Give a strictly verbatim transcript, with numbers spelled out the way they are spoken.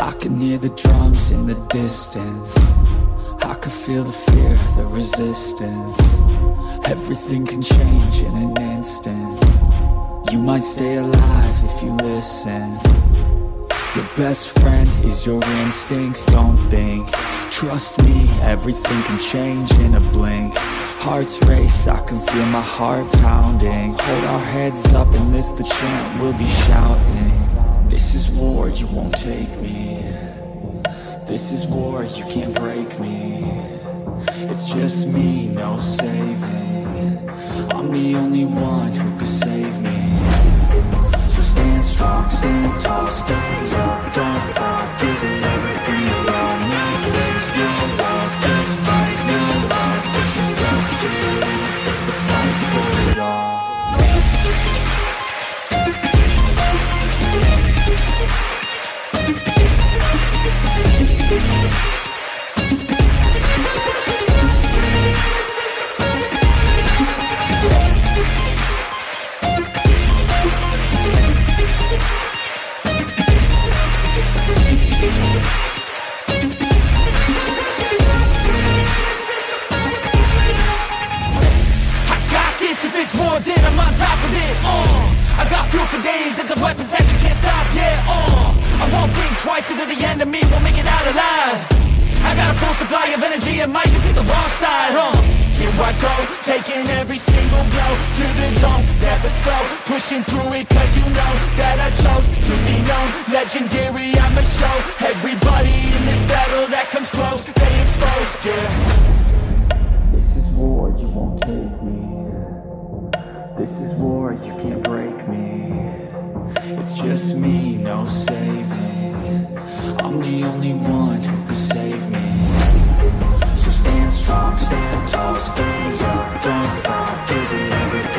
I can hear the drums in the distance. I can feel the fear, the resistance. Everything can change in an instant. You might stay alive if you listen. Your best friend is your instincts, don't think. Trust me, everything can change in a blink. Hearts race, I can feel my heart pounding. Hold our heads up and this the chant we'll be shouting. This is war, you won't take me. This is war, you can't break me. It's just me, no saving. I'm the only one who could save me. So stand strong, stand tall, stay up, don't fall. Give it everything you own. No fears, no walls, just fight, no laws. Push yourself to the limits, just to fight for it all. Twice into the enemy won't make it out alive. I got a full supply of energy and might you pick the wrong side, huh? Here I go, taking every single blow to the dome, never slow, pushing through it cause you know that I chose to be known, legendary, I'ma show everybody in this battle that comes close, stay exposed, yeah. This is war, you won't take me. This is war, you can't break me. It's just me, no saving. I'm the only one who could save me. So stand strong, stand tall, stay up, don't fall. Give it everything.